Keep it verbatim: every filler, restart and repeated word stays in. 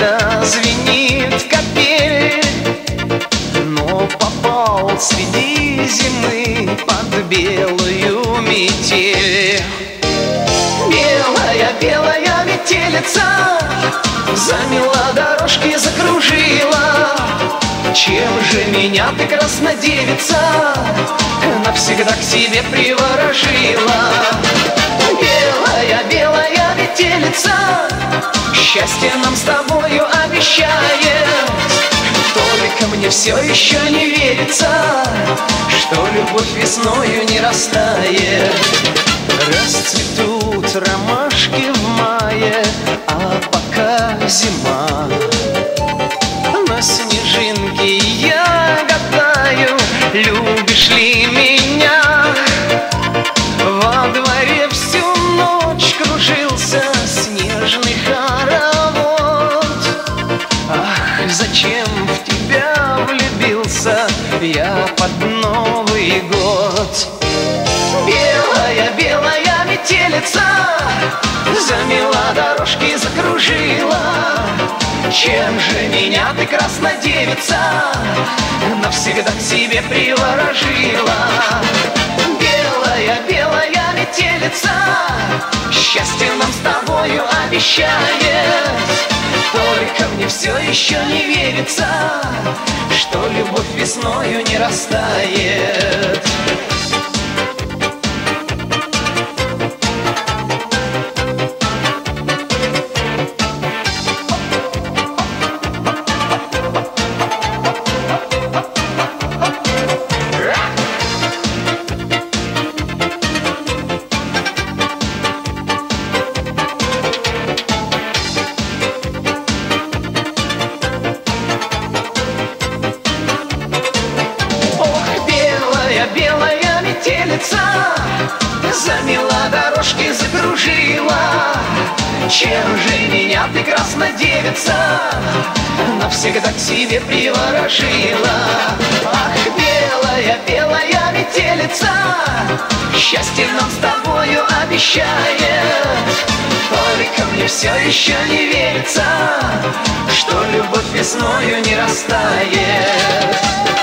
где-то звенит капель, но попал среди зимы под белую метель. Белая, белая метелица замела дорожки, закружила. Чем же меня ты, краснодевица, навсегда к себе приворожила? Белая, белая метелица счастье нам с тобою обещает. Только мне все еще не верится, что любовь весною не растает. Расцветут ромашки в мае, а пока зима. На снежинки я гадаю, любишь ли меня? Во дворе всю ночь кружился снежный хоровод. Ах, зачем в тебя влюбился я под Новый год? Белая, белая метелица замела дорожки, закружила. Чем же меня ты, краснодевица, навсегда к себе приворожила? Белая, белая метелица счастье нам с тобою обещает. Только мне все еще не верится, что любовь весною не растает. Белая метелица замела дорожки, закружила. Чем же меня ты, краснодевица, навсегда к себе приворожила? Ах, белая, белая метелица счастье нам с тобою обещает. Только мне все еще не верится, что любовь весною не растает.